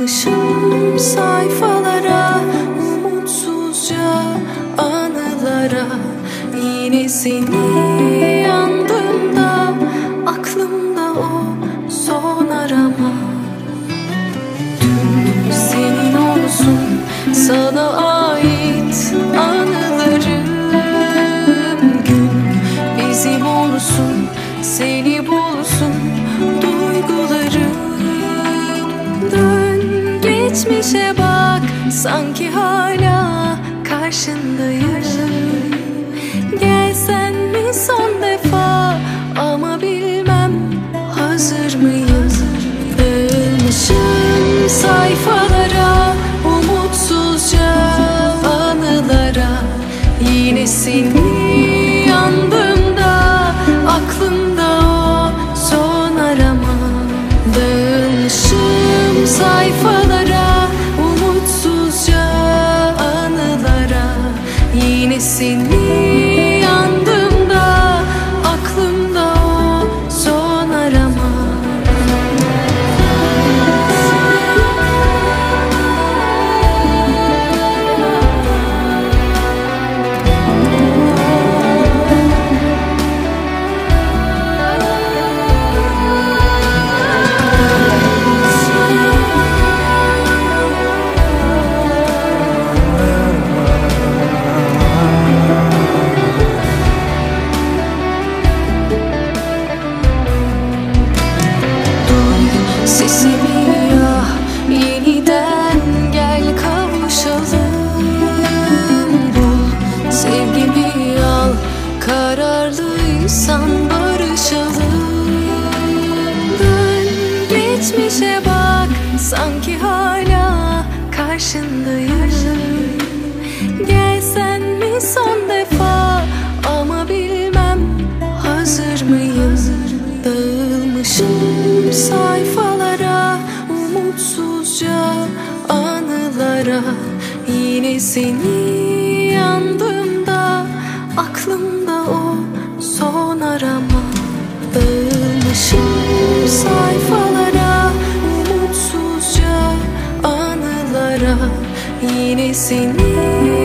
Dalmışım sayfalara, umutsuzca anılara. Yine seni yandığımda aklımda o son arama. Dün senin olsun sana ait anılarım, gün bizim olsun seni bulsun duygularım. Dön geçmişe bak, sanki hala karşındayım. Gelsen mi son defa, ama bilmem hazır mıyım. Dönmüşüm sayfalara, umutsuzca anılara. Yine seni yandığımda aklımda o son arama. Dönmüşüm sayfalara, umutsuzca anılara. Yine seni yandığımda aklımda o son arama. Sesimi ya yeniden gel kavuşalım. Bul sevgimi al, kararlıysan barışalım. Dön geçmişe bak, sanki hala karşındayım. Gelsen mi son defa, ama bilmem hazır mıyım. Dağılmışım sayfalara, umutsuzca anılara. Yine seni yandığımda aklımda o son arama. Dağılmışım sayfalara, umutsuzca anılara. Yine seni